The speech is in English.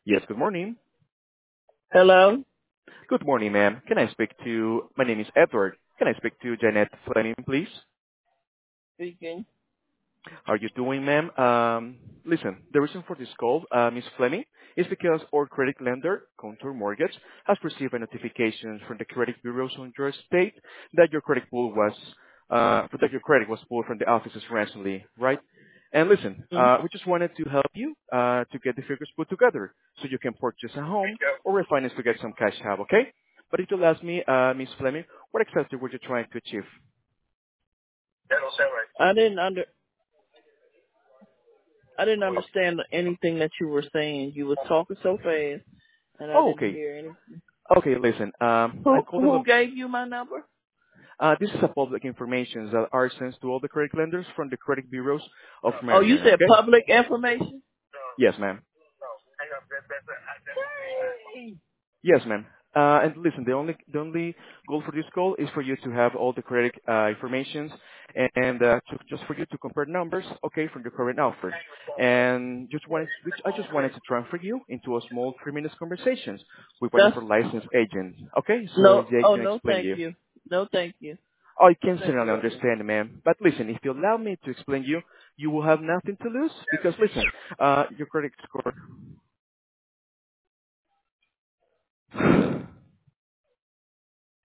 Yes, good morning. Hello? Good morning, ma'am. My name is Edward. Can I speak to Janet Fleming, please? Speaking. How are you doing, ma'am? Listen, the reason for this call, Miss Fleming, is because our credit lender, Contour Mortgage, has received a notification from the credit bureaus on your state that your credit was pulled from the offices recently, right? And listen, Hmm? we just wanted to help you to get the figures put together so you can purchase a home or refinance to get some cash out, okay? But if you'll ask me, Miss Fleming, what exactly were you trying to achieve? I didn't under I didn't understand anything that you were saying. You were talking so fast and I Oh, didn't okay. hear anything. Okay, listen. I called Who gave you my number? this is a public information that are sent to all the credit lenders from the credit bureaus of Oh, you Marion. said Okay? public information? Yes, ma'am. Yes, ma'am. And listen, the only goal for this call is for you to have all the credit informations and just for you to compare numbers, okay, from your current offer. And I just wanted to transfer you into a small 3 minutes conversations with one of That's our licensed agents, okay? So no. they Oh, can no, explain thank you. you. No, thank you. I No, can thank certainly you right now. understand, ma'am. But listen, if you allow me to explain you, you will have nothing to lose because listen, your credit score.